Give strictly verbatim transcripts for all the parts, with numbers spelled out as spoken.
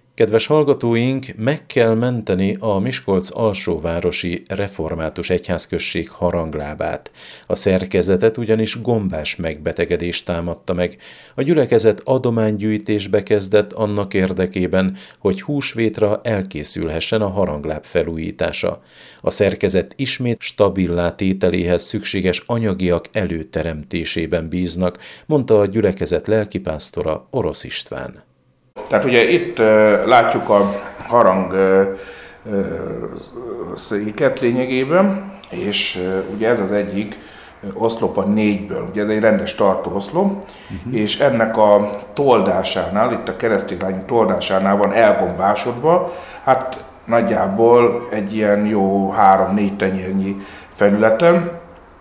Kedves hallgatóink, meg kell menteni a Miskolc alsóvárosi református egyházközség haranglábát. A szerkezetet ugyanis gombás megbetegedés támadta meg. A gyülekezet adománygyűjtésbe kezdett annak érdekében, hogy húsvétra elkészülhessen a harangláb felújítása. A szerkezet ismét stabilá tételéhez szükséges anyagiak előteremtésében bíznak, mondta a gyülekezet lelkipásztora, Orosz István. Tehát ugye itt uh, látjuk a harang uh, uh, széket lényegében, és uh, ugye ez az egyik uh, oszlop a négyből, ugye ez egy rendes tartóoszlop, uh-huh. és ennek a toldásánál, itt a keresztirányú toldásánál van elgombásodva, hát nagyjából egy ilyen jó három-négy tenyérnyi felületen.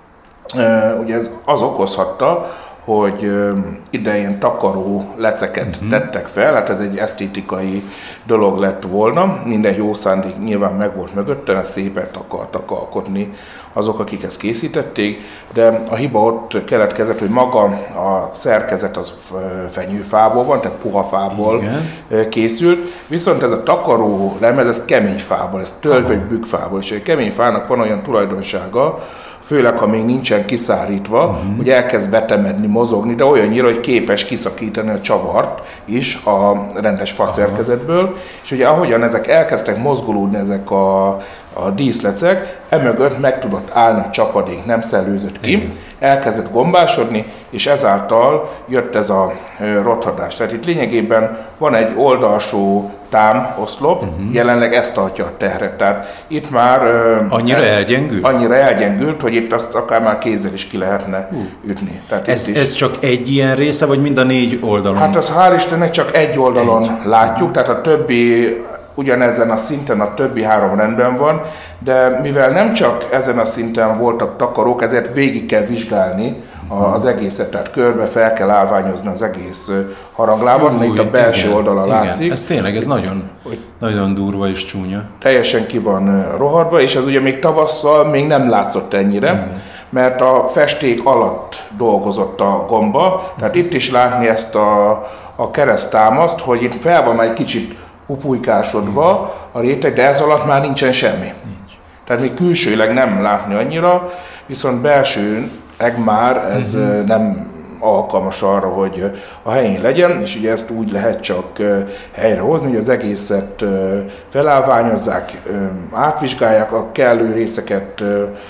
Uh, ugye ez az okozhatta, hogy ide ilyen takaró leceket uh-huh. tettek fel, hát ez egy esztétikai dolog lett volna, minden jó szándék nyilván meg volt mögötte, mert szépet akartak alkotni azok, akik ezt készítették, de a hiba ott keletkezett, hogy maga a szerkezet az fenyőfából van, tehát puha fából Igen. készült, viszont ez a takaró lemez, ez kemény fából, ez tölgy vagy bükkfából, és a kemény fának van olyan tulajdonsága, főleg, ha még nincsen kiszárítva, uh-huh. hogy elkezd betemedni, mozogni, de olyannyira, hogy képes kiszakítani a csavart is a rendes faszerkezetből, uh-huh. és ugye ahogyan ezek elkezdtek mozgolódni, ezek a, a díszlecek, emögött meg tudott állni a csapadék, nem szellőzött ki, uh-huh. elkezdett gombásodni, és ezáltal jött ez a rothadás. Tehát itt lényegében van egy oldalsó támoszlop, uh-huh. jelenleg ez tartja a terhet. Tehát itt már annyira el, elgyengült? Annyira elgyengült, hogy itt azt akár már kézzel is ki lehetne uh. ütni. Tehát ez, ez csak egy ilyen része, vagy mind a négy oldalon? Hát az hál' Istennek csak egy oldalon egy. látjuk, tehát a többi ugyanezen a szinten a többi három rendben van, de mivel nem csak ezen a szinten voltak takarók, ezért végig kell vizsgálni az egészet, tehát körbe fel kell állványozni az egész haranglábat, itt a belső igen, oldala igen. látszik. Ez tényleg, ez nagyon, nagyon durva és csúnya. Teljesen ki van rohadva, és ez ugye még tavasszal még nem látszott ennyire, igen. mert a festék alatt dolgozott a gomba, tehát itt is látni ezt a, a kereszttámaszt, hogy itt fel van egy kicsit upulykásodva a réteg, de ez alatt már nincsen semmi. Nincs. Tehát még külsőleg nem látni annyira, viszont belsőleg már ez uh-huh. nem alkalmas arra, hogy a helyén legyen, és ugye ezt úgy lehet csak helyrehozni, hogy az egészet felállványozzák, átvizsgálják, a kellő részeket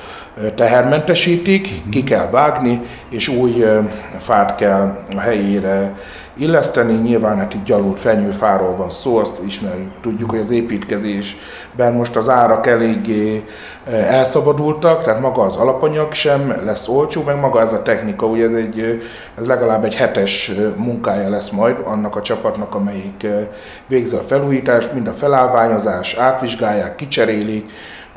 tehermentesítik, uh-huh. ki kell vágni, és új fát kell a helyére illeszteni. Nyilván hát itt gyalult fenyőfáról van szó, azt ismerjük, tudjuk, hogy az építkezésben most az árak eléggé elszabadultak, tehát maga az alapanyag sem lesz olcsó, meg maga ez a technika, ugye ez, egy, ez legalább egy hetes munkája lesz majd annak a csapatnak, amelyik végzi a felújítást, mind a felállványozás, átvizsgálják, kicserélik,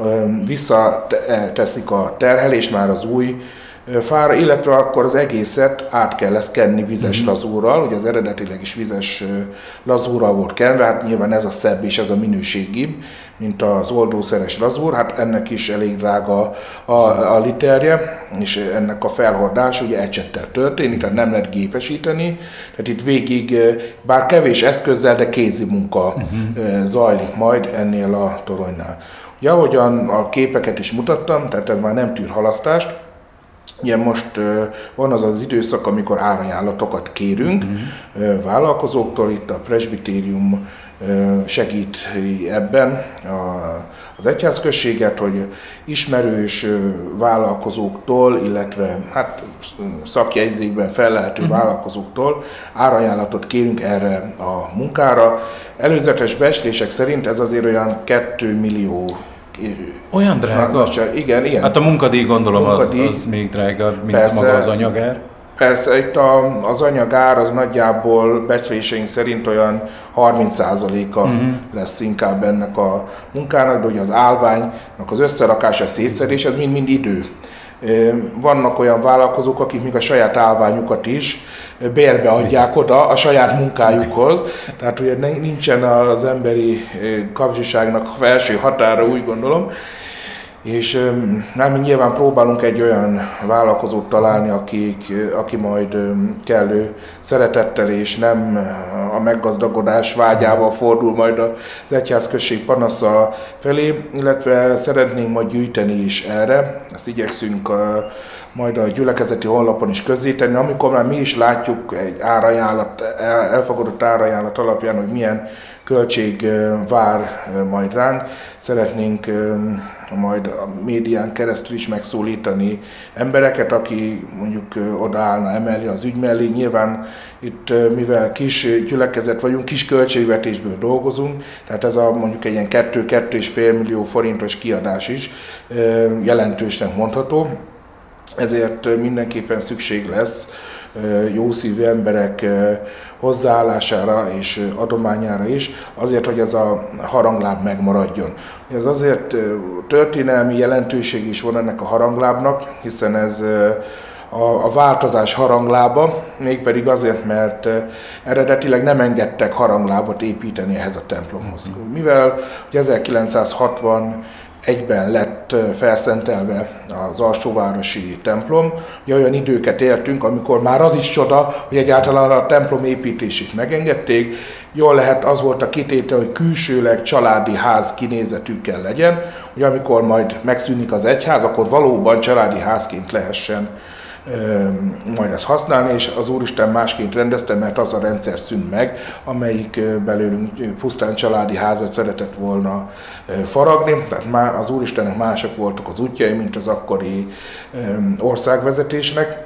visszateszik a terhelést már az új fára, illetve akkor az egészet át kell lesz kenni vizes mm-hmm. lazúrral, ugye az eredetileg is vizes lazúrral volt kenve, hát nyilván ez a szebb és ez a minőségibb, mint az oldószeres lazúr, hát ennek is elég drága a, a literje, és ennek a felhordás ugye ecsettel történik, tehát nem lehet gépesíteni, tehát itt végig, bár kevés eszközzel, de kézi munka mm-hmm. zajlik majd ennél a toronynál. Ugye ahogyan a képeket is mutattam, tehát ez már nem tűr halasztást. Ugye most uh, van az az időszak, amikor árajánlatokat kérünk uh-huh. uh, vállalkozóktól, itt a presbitérium uh, segít ebben a, az egyházközséget, hogy ismerős uh, vállalkozóktól, illetve hát szakjegyzékben fellehető uh-huh. vállalkozóktól árajánlatot kérünk erre a munkára. Előzetes becslések szerint ez azért olyan két millió. Olyan drága? Igen, igen. Hát a munkadíj gondolom munkadíj, az, az még drágább, mint persze, maga az anyagár. Persze, itt a, az anyagár az nagyjából becsléseink szerint olyan harminc százaléka uh-huh. lesz inkább ennek a munkának, de ugye az állványnak az összerakása, szétszedés, ez mind-mind idő. Vannak olyan vállalkozók, akik még a saját állványukat is bérbe adják oda a saját munkájukhoz, tehát ugye nincsen az emberi kapzsiságnak felső határa, úgy gondolom. És nem, nyilván próbálunk egy olyan vállalkozót találni, akik, aki majd kellő szeretettel és nem a meggazdagodás vágyával fordul majd az egyházközség panasza felé, illetve szeretnénk majd gyűjteni is erre. Ezt igyekszünk a, majd a gyülekezeti honlapon is közzétenni, amikor már mi is látjuk egy árajánlat, elfogadott árajánlat alapján, hogy milyen költség vár majd ránk. Szeretnénk majd a médián keresztül is megszólítani embereket, aki mondjuk odaállna emellé az ügy mellé. Nyilván itt, mivel kis gyülekezet vagyunk, kis költségvetésből dolgozunk, tehát ez a mondjuk egy ilyen kettő-kettő és fél millió forintos kiadás is jelentősnek mondható. Ezért mindenképpen szükség lesz jószívű emberek hozzáállására és adományára is, azért, hogy ez a harangláb megmaradjon. Ez azért történelmi jelentőség is van ennek a haranglábnak, hiszen ez a, a változás haranglába, mégpedig azért, mert eredetileg nem engedtek haranglábot építeni ehhez a templomhoz. Mivel ezerkilencszázhatvan egyben lett felszentelve az alsóvárosi templom. Ugye olyan időket éltünk, amikor már az is csoda, hogy egyáltalán a templom építését megengedték. Jól lehet, az volt a kitétel, hogy külsőleg családi ház kinézetű kell legyen, hogy amikor majd megszűnik az egyház, akkor valóban családi házként lehessen majd ezt használni, és az Úristen másként rendezte, mert az a rendszer szűnt meg, amelyik belőlünk pusztán családi házat szeretett volna faragni. Tehát az Úristennek mások voltak az útjai, mint az akkori országvezetésnek.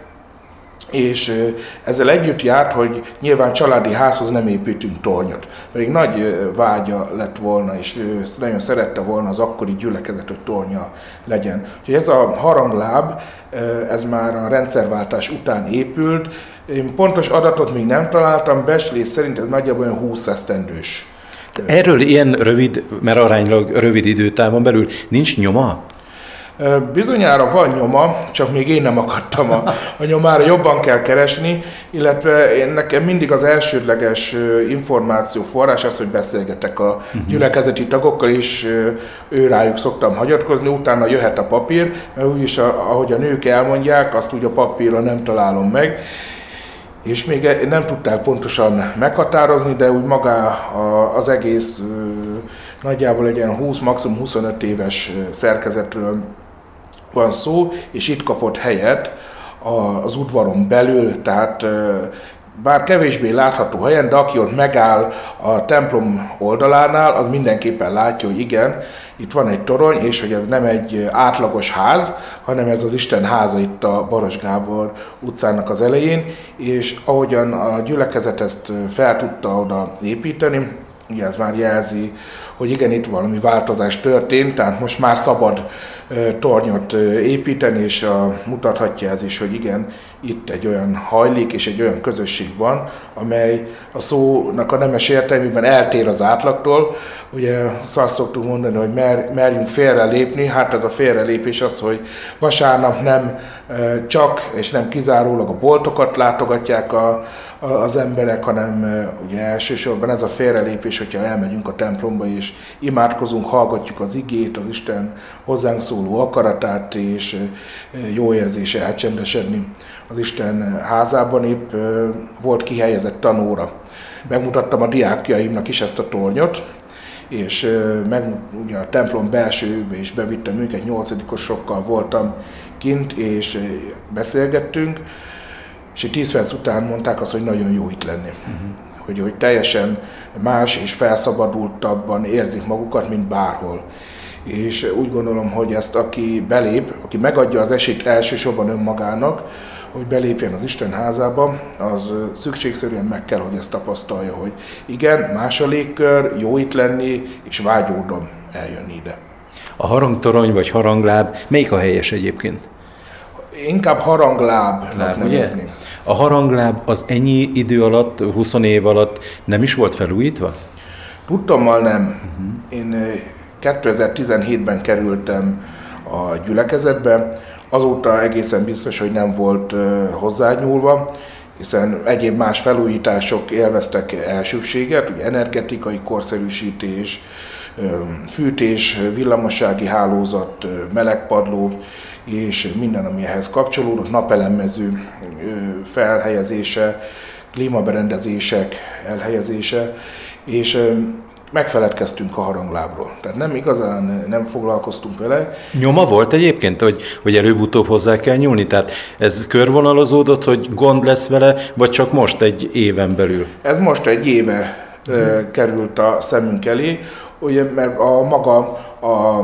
És ezzel együtt járt, hogy nyilván családi házhoz nem építünk tornyot. Pedig nagy vágya lett volna, és nagyon szerette volna az akkori gyülekezet, hogy tornya legyen. Úgyhogy ez a harangláb, ez már a rendszerváltás után épült. Én pontos adatot még nem találtam, becslés szerint ez nagyjából olyan húsz esztendős. Erről ilyen rövid, mert aránylag rövid időtávon belül nincs nyoma? Bizonyára van nyoma, csak még én nem akadtam a, a nyomára, jobban kell keresni, illetve én, nekem mindig az elsődleges információ forrás az, hogy beszélgetek a gyülekezeti tagokkal, és ő rájuk szoktam hagyatkozni, utána jöhet a papír, mert úgyis, ahogy a nők elmondják, azt úgy a papíron nem találom meg. És még nem tudták pontosan meghatározni, de úgy maga az egész nagyjából egy ilyen húsz, maximum huszonöt éves szerkezetről van szó, és itt kapott helyet az udvaron belül, tehát bár kevésbé látható helyen, de aki ott megáll a templom oldalánál, az mindenképpen látja, hogy igen, itt van egy torony, és hogy ez nem egy átlagos ház, hanem ez az Isten háza itt a Baros Gábor utcának az elején, és ahogyan a gyülekezet ezt fel tudta oda építeni, ugye ez már jelzi, hogy igen, itt valami változás történt, tehát most már szabad tornyot építeni, és a, mutathatja ez is, hogy igen, itt egy olyan hajlék és egy olyan közösség van, amely a szónak a nemes értelmében eltér az átlagtól. Ugye azt szoktuk mondani, hogy mer, merjünk félrelépni, hát ez a félrelépés az, hogy vasárnap nem csak és nem kizárólag a boltokat látogatják a, a, az emberek, hanem ugye elsősorban ez a félrelépés, hogyha elmegyünk a templomba és imádkozunk, hallgatjuk az igét, az Isten hozzánk szóló akaratát, és jó érzése elcsendesedni az Isten házában. Épp volt kihelyezett tanóra. Megmutattam a diákjaimnak is ezt a tornyot, és meg, ugye a templom belsőbe is bevittem őket, nyolcadikosokkal voltam kint, és beszélgettünk, és tíz perc után mondták azt, hogy nagyon jó itt lenni. Uh-huh. Hogy, hogy teljesen más és felszabadultabban érzik magukat, mint bárhol. És úgy gondolom, hogy ezt aki belép, aki megadja az esélyt elsősorban önmagának, hogy belépjen az Isten házába, az szükségszerűen meg kell, hogy ezt tapasztalja, hogy igen, más a légkör, jó itt lenni, és vágyódom eljönni ide. A harangtorony vagy harangláb, melyik a helyes egyébként? Inkább haranglábnak nevezni. A harangláb az ennyi idő alatt, húsz év alatt nem is volt felújítva? Tudtommal nem. Uh-huh. Én kétezer-tizenhétben kerültem a gyülekezetbe, azóta egészen biztos, hogy nem volt hozzányúlva, hiszen egyéb más felújítások élveztek elsőbséget, ugye energetikai korszerűsítés, fűtés, villamossági hálózat, melegpadló, és minden, ami ehhez kapcsolódott, napelemmező felhelyezése, klímaberendezések elhelyezése, és megfeledkeztünk a haranglábról. Tehát nem igazán nem foglalkoztunk vele. Nyoma volt egyébként, hogy, hogy előbb-utóbb hozzá kell nyúlni? Tehát ez körvonalazódott, hogy gond lesz vele, vagy csak most egy éven belül? Ez most egy éve hmm. került a szemünk elé, ugye, mert a maga a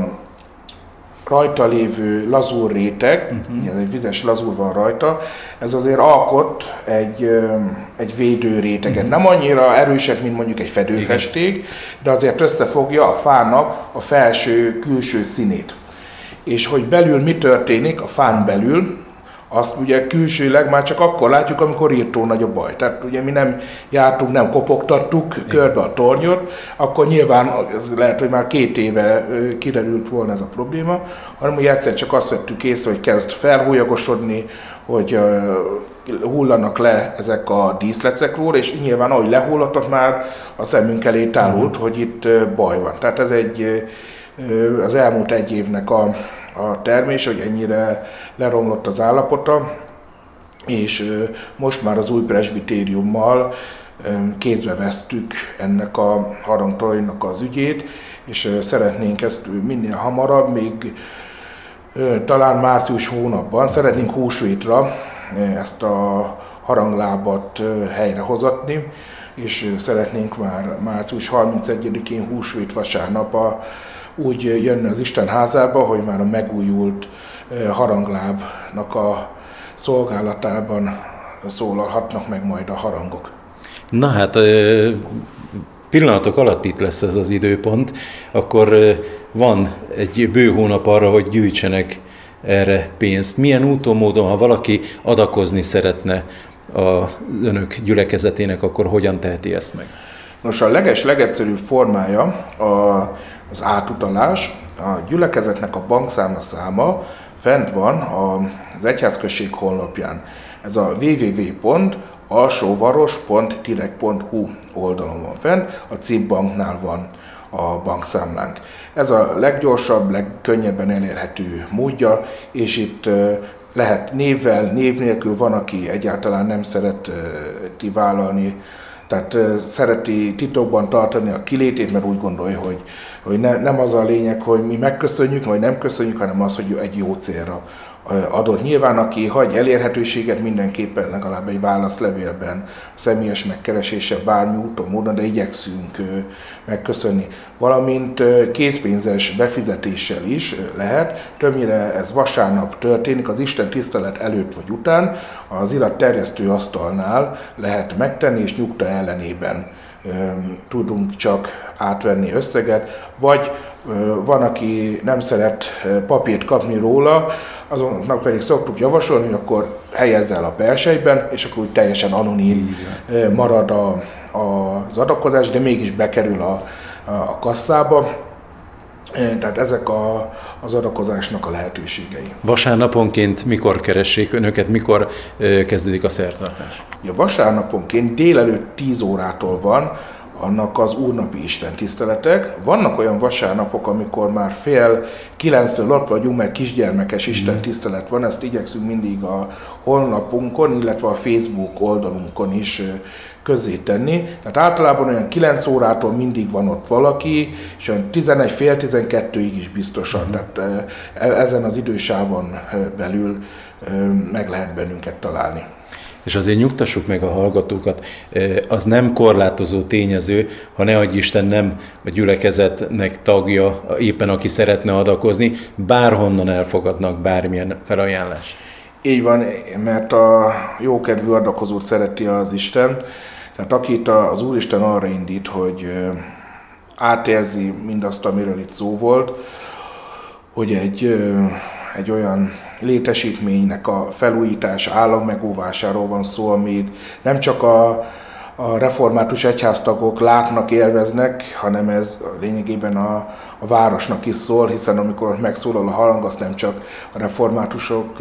rajta lévő lazúr réteg, uh-huh. ez egy vizes lazúr van rajta, ez azért alkot egy, egy védő réteget. Uh-huh. Nem annyira erősek, mint mondjuk egy fedőfesték, igen. de azért összefogja a fának a felső-külső színét. És hogy belül mi történik a fán belül, azt ugye külsőleg már csak akkor látjuk, amikor írtó nagy a baj. Tehát ugye mi nem jártunk, nem kopogtattuk igen. körbe a tornyot, akkor nyilván ez lehet, hogy már két éve kiderült volna ez a probléma, hanem ugye egyszer csak azt vettük észre, hogy kezd felhúlyagosodni, hogy hullanak le ezek a díszlecekről, és nyilván ahogy lehullottak már a szemünk elé tárult, hogy itt baj van. Tehát ez egy az elmúlt egy évnek a, a termés, hogy ennyire leromlott az állapota, és most már az új presbitériummal kézbe vesztük ennek a harangtoronynak az ügyét, és szeretnénk ezt minél hamarabb, még talán március hónapban szeretnénk húsvétra ezt a haranglábat helyrehozatni, és szeretnénk már március harmincegyedikén húsvét vasárnap a, úgy jönni az Isten házába, hogy már a megújult haranglábnak a szolgálatában szólalhatnak meg majd a harangok. Na hát pillanatok alatt itt lesz ez az időpont, akkor van egy bő hónap arra, hogy gyűjtsenek erre pénzt. Milyen úton, módon, ha valaki adakozni szeretne a önök gyülekezetének, akkor hogyan teheti ezt meg? Nos, a leges, legegyszerűbb formája a, az átutalás. A gyülekezetnek a bankszámla száma fent van az egyházközség honlapján. Ez a double-u double-u double-u pont alsóvaros pont direkt pont hu oldalon van fent, a cé i pé banknál van a bankszámlánk. Ez a leggyorsabb, legkönnyebben elérhető módja, és itt lehet névvel, név nélkül, van, aki egyáltalán nem szereti vállalni, tehát szereti titokban tartani a kilétét, mert úgy gondolja, hogy, hogy ne, nem az a lényeg, hogy mi megköszönjük, vagy nem köszönjük, hanem az, hogy egy jó célra adott. Nyilván, aki hagy elérhetőséget, mindenképpen legalább egy válaszlevélben, személyes megkeresése, bármi úton, módon, de igyekszünk megköszönni. Valamint készpénzes befizetéssel is lehet. Többnyire ez vasárnap történik, az Isten tisztelet előtt vagy után, az irat terjesztő asztalnál lehet megtenni, és nyugta ellenében tudunk csak átvenni összeget, vagy van, aki nem szeret papírt kapni róla, azonnak pedig szoktuk javasolni, hogy akkor helyezze el a persejben, és akkor úgy teljesen anonim marad a, a, az adakozás, de mégis bekerül a, a kasszába. Tehát ezek a, az adakozásnak a lehetőségei. Vasárnaponként mikor keressék önöket, mikor kezdődik a szertartás? Ja, vasárnaponként délelőtt tíz órától van annak az úrnapi istentiszteletek. Vannak olyan vasárnapok, amikor már fél kilenctől ott vagyunk, mert kisgyermekes istentisztelet van, ezt igyekszünk mindig a honlapunkon, illetve a Facebook oldalunkon is közzé tenni. Tehát általában olyan kilenc órától mindig van ott valaki, és olyan tizenegy, fél tizenkettőig is biztosan. Tehát ezen az idősávon belül meg lehet bennünket találni. És azért nyugtassuk meg a hallgatókat, az nem korlátozó tényező, ha ne adj Isten nem a gyülekezetnek tagja, éppen aki szeretne adakozni, bárhonnan elfogadnak bármilyen felajánlást. Így van, mert a jókedvű adakozót szereti az Isten, tehát akit az Úristen arra indít, hogy átérzi mindazt, amiről itt szó volt, hogy egy, egy olyan létesítménynek a felújítás, állammegóvásáról van szó, amit nem csak a, a református egyháztagok látnak, élveznek, hanem ez lényegében a, a városnak is szól, hiszen amikor megszólal a harang, azt nem csak a reformátusok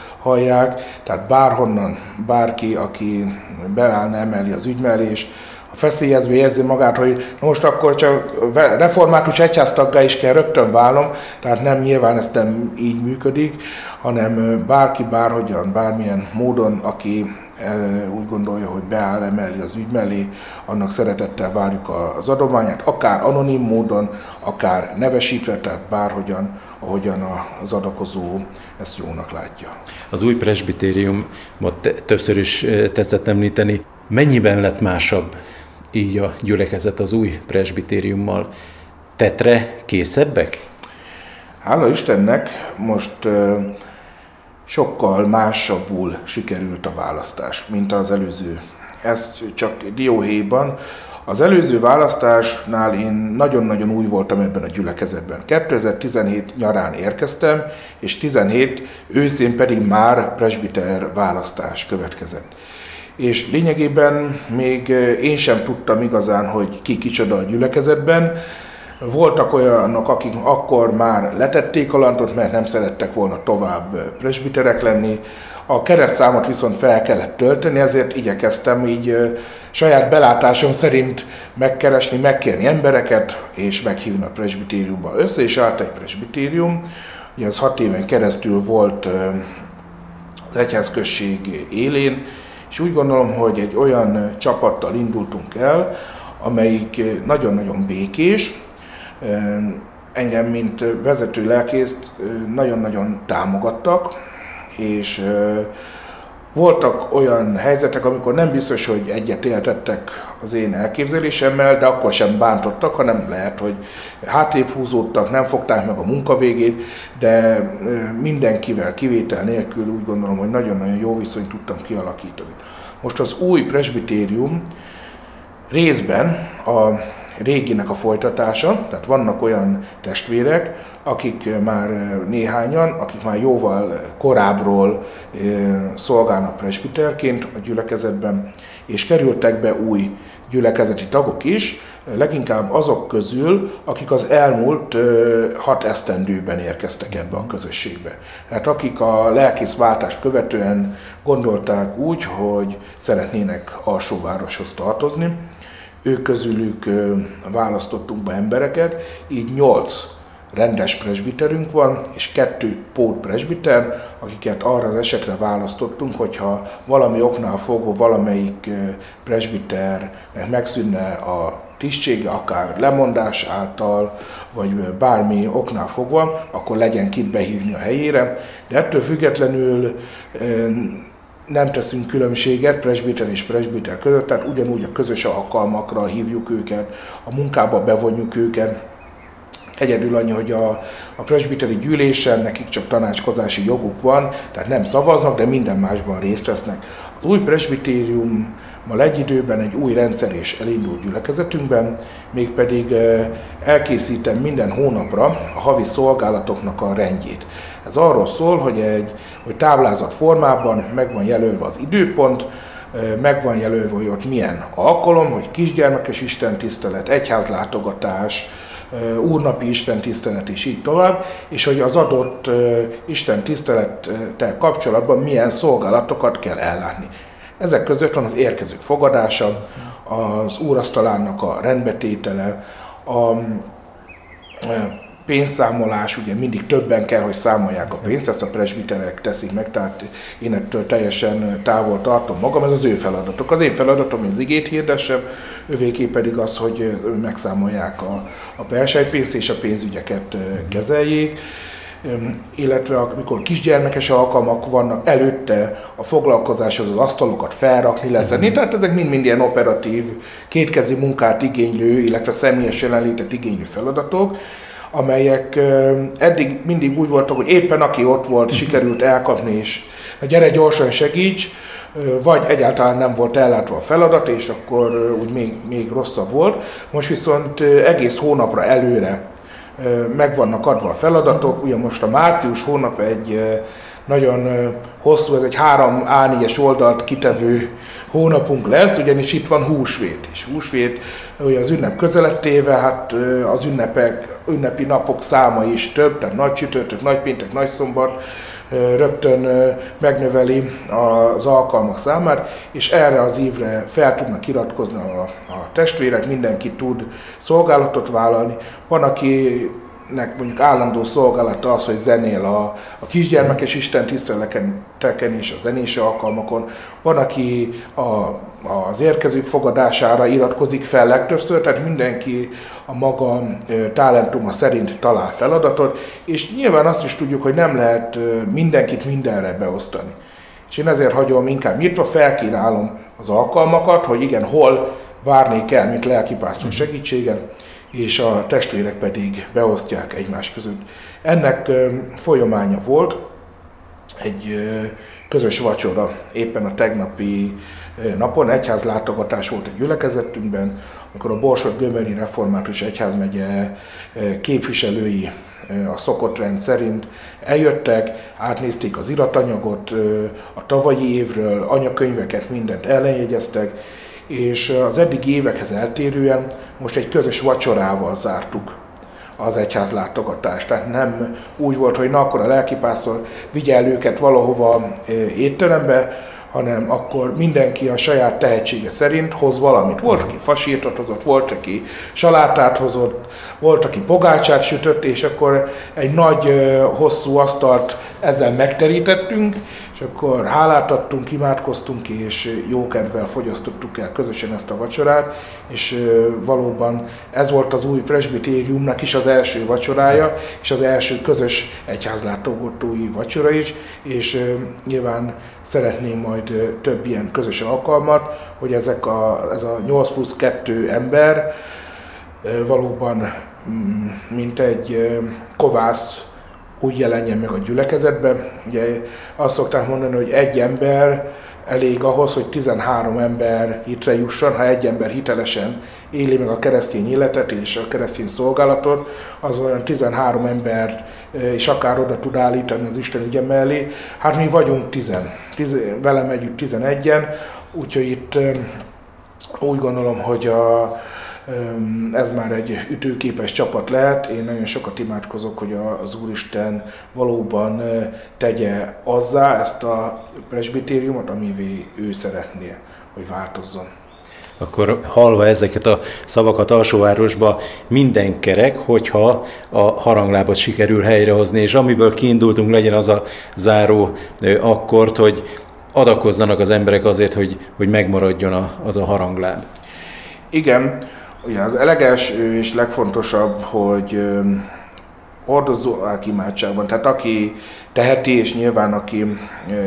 hallják, tehát bárhonnan, bárki, aki beállna, emeli az ügy mellé, és feszélyezve érzi magát, hogy most akkor csak református egyháztaggá is kell rögtön válnom, tehát nem, nyilván ez nem így működik, hanem bárki bárhogyan, bármilyen módon, aki úgy gondolja, hogy beáll emellé az ügy mellé, annak szeretettel várjuk az adományát, akár anonim módon, akár nevesítve, tehát bárhogyan, ahogyan az adakozó ezt jónak látja. Az új presbitériumot többször is tetszett említeni. Mennyiben lett másabb így a gyülekezet az új presbitériummal? Tetre készebbek? Hála Istennek most sokkal másabbul sikerült a választás, mint az előző. Ez csak dióhéjban. Az előző választásnál én nagyon-nagyon új voltam ebben a gyülekezetben. kétezer-tizenhét nyarán érkeztem, és tizenhét őszén pedig már presbiter választás következett. És lényegében még én sem tudtam igazán, hogy ki kicsoda a gyülekezetben. Voltak olyanok, akik akkor már letették a lantot, mert nem szerettek volna tovább presbiterek lenni. A keresztszámot viszont fel kellett tölteni, ezért igyekeztem így saját belátásom szerint megkeresni, megkérni embereket, és meghívni a presbitériumba. Össze is állt egy presbitérium, ugye az hat éven keresztül volt az egyházközség élén, és úgy gondolom, hogy egy olyan csapattal indultunk el, amelyik nagyon-nagyon békés. Engem, mint vezető lelkészt nagyon-nagyon támogattak, és voltak olyan helyzetek, amikor nem biztos, hogy egyet éltettek az én elképzelésemmel, de akkor sem bántottak, hanem lehet, hogy hátrébb húzódtak, nem fogták meg a munka végét, de mindenkivel kivétel nélkül úgy gondolom, hogy nagyon-nagyon jó viszonyt tudtam kialakítani. Most az új presbitérium részben a réginek a folytatása, tehát vannak olyan testvérek, akik már néhányan, akik már jóval korábbról szolgálnak presbiterként a gyülekezetben, és kerültek be új gyülekezeti tagok is, leginkább azok közül, akik az elmúlt hat esztendőben érkeztek ebbe a közösségbe. Tehát akik a lelkészváltást követően gondolták úgy, hogy szeretnének alsóvároshoz tartozni, ők közülük választottunk be embereket, így nyolc rendes presbiterünk van, és kettő pótpresbiter, akiket arra az esetre választottunk, hogyha valami oknál fogva valamelyik presbiternek megszűnne a tisztsége, akár lemondás által, vagy bármi oknál fogva, akkor legyen kit behívni a helyére. De ettől függetlenül nem teszünk különbséget presbiter és presbiter között, tehát ugyanúgy a közös alkalmakra hívjuk őket, a munkába bevonjuk őket. Egyedül annyi, hogy a, a presbiteri gyűlésen nekik csak tanácskozási joguk van, tehát nem szavaznak, de minden másban részt vesznek. Az új presbitériummal egy időben egy új rendszer is elindult gyülekezetünkben, mégpedig elkészítem minden hónapra a havi szolgálatoknak a rendjét. Ez arról szól, hogy egy hogy táblázat formában meg van jelölve az időpont, meg van jelölve, hogy ott milyen alkalom, hogy kisgyermekes istentisztelet, egyházlátogatás, úrnapi istentisztelet és így tovább, és hogy az adott istentisztelettel kapcsolatban milyen szolgálatokat kell ellátni. Ezek között van az érkezők fogadása, az úrasztalának a rendbetétele, a pénzszámolás, ugye mindig többen kell, hogy számolják a pénzt, ezt a presbiterek teszik meg, tehát én ettől teljesen távol tartom magam, ez az ő feladatok. Az én feladatom, hogy az igét hirdessem, övéké pedig az, hogy megszámolják a, a persejpénzt és a pénzügyeket kezeljék, illetve amikor kisgyermekes alkalmak vannak, előtte a foglalkozáshoz az asztalokat felrakni, leszedni, tehát ezek mind-mind ilyen operatív, kétkezi munkát igénylő, illetve személyes jelenlétet igénylő feladatok, amelyek eddig mindig úgy voltak, hogy éppen aki ott volt, sikerült elkapni, és gyere gyorsan segíts, vagy egyáltalán nem volt ellátva a feladat, és akkor úgy még, még rosszabb volt. Most viszont egész hónapra előre meg vannak adva a feladatok, ugye most a március hónap egy nagyon hosszú, ez egy három á négyes oldalt kitevő hónapunk lesz, ugyanis itt van húsvét is. Húsvét, ugye az ünnep közelettével, hát az ünnepek, ünnepi napok száma is több, tehát nagy csütörtök, nagy péntek, nagy szombat, rögtön megnöveli az alkalmak számát, és erre az évre fel tudnak iratkozni a, a testvérek, mindenki tud szolgálatot vállalni. Van, akinek mondjuk állandó szolgálata az, hogy zenél a, a kisgyermekes istentiszteleteken és a zenés alkalmakon. Van, aki a, az érkezők fogadására iratkozik fel legtöbbször, tehát mindenki a maga talentuma szerint talál feladatot, és nyilván azt is tudjuk, hogy nem lehet mindenkit mindenre beosztani. És én ezért hagyom inkább nyitva, felkínálom az alkalmakat, hogy igen, hol várnék el, mint lelkipásztor segítséget, és a testvérek pedig beosztják egymás között. Ennek folyamánya volt egy közös vacsora éppen a tegnapi napon, egyházlátogatás volt egy gyülekezetünkben, amikor a Borsod-Gömöri Református Egyházmegye képviselői a szokott rend szerint eljöttek, átnézték az iratanyagot, a tavalyi évről, anyakönyveket, mindent ellenjegyeztek, és az eddigi évekhez eltérően most egy közös vacsorával zártuk az egyházlátogatást. Tehát nem úgy volt, hogy na akkor a lelkipásztor vigye el őket valahova étterembe, hanem akkor mindenki a saját tehetsége szerint hoz valamit. Volt, aki fasírtot hozott, volt, aki salátát hozott, volt, aki pogácsát sütött, és akkor egy nagy, hosszú asztalt ezzel megterítettünk, és akkor hálát adtunk, imádkoztunk, és jókedvel fogyasztottuk el közösen ezt a vacsorát, és valóban ez volt az új presbitériumnak is az első vacsorája, és az első közös egyházlátogatói vacsora is, és nyilván szeretném majd több ilyen közös alkalmat, hogy ezek a, ez a nyolc plusz kettő ember valóban mint egy kovász úgy jelenjen meg a gyülekezetbe. Ugye azt szokták mondani, hogy egy ember elég ahhoz, hogy tizenhárom ember hitre jusson, ha egy ember hitelesen éli meg a keresztény életet és a keresztény szolgálatot, az olyan tizenhárom ember és akár oda tud állítani az Isten ügye mellé. Hát mi vagyunk tizen, tizen velem együtt tizenegyen, úgyhogy itt úgy gondolom, hogy a ez már egy ütőképes csapat lehet. Én nagyon sokat imádkozok, hogy az Úristen valóban tegye azzá ezt a presbitériumot, amivé ő szeretné, hogy változzon. Akkor hallva ezeket a szavakat Alsóvárosba, minden kerek, hogyha a haranglábat sikerül helyrehozni, és amiből kiindultunk, legyen az a záró akkord, hogy adakozzanak az emberek azért, hogy, hogy megmaradjon az a harangláb. Igen. Ugye az legelső és legfontosabb, hogy hordozzák imádságban, tehát aki teheti, és nyilván akinek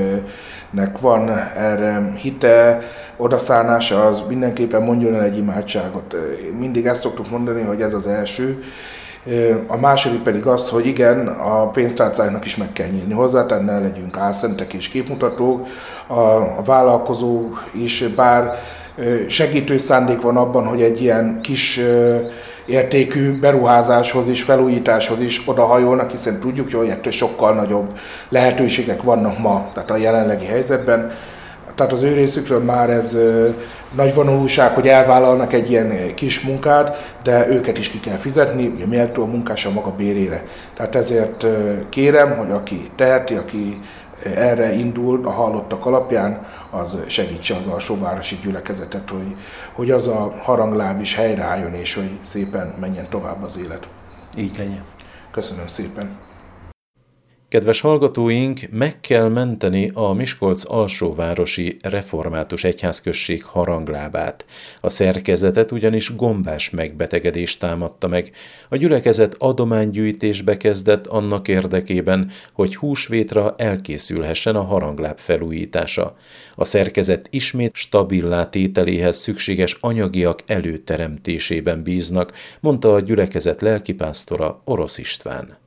van erre hite, odaszánása, az mindenképpen mondjon el egy imádságot. Mindig ezt szoktuk mondani, hogy ez az első. A második pedig az, hogy igen, a pénztárcáknak is meg kell nyílni hozzá, tehát ne legyünk álszentek és képmutatók. A, a vállalkozók is, bár segítő szándék van abban, hogy egy ilyen kis értékű beruházáshoz és felújításhoz is odahajolnak, hiszen tudjuk, hogy ettől sokkal nagyobb lehetőségek vannak ma, tehát a jelenlegi helyzetben. Tehát az ő részükről már ez nagy vonalúság, hogy elvállalnak egy ilyen kis munkát, de őket is ki kell fizetni, ugye méltó a munkás a maga bérére. Tehát ezért kérem, hogy aki teheti, aki erre indul a hallottak alapján, az segítse az alsóvárosi gyülekezetet, hogy, hogy az a harangláb is helyreálljon, és hogy szépen menjen tovább az élet. Így legyen. Köszönöm szépen. Kedves hallgatóink, meg kell menteni a Miskolc alsóvárosi református egyházközség haranglábát. A szerkezetet ugyanis gombás megbetegedés támadta meg. A gyülekezet adománygyűjtésbe kezdett annak érdekében, hogy húsvétra elkészülhessen a harangláb felújítása. A szerkezet ismét stabilá tételéhez szükséges anyagiak előteremtésében bíznak, mondta a gyülekezet lelkipásztora, Orosz István.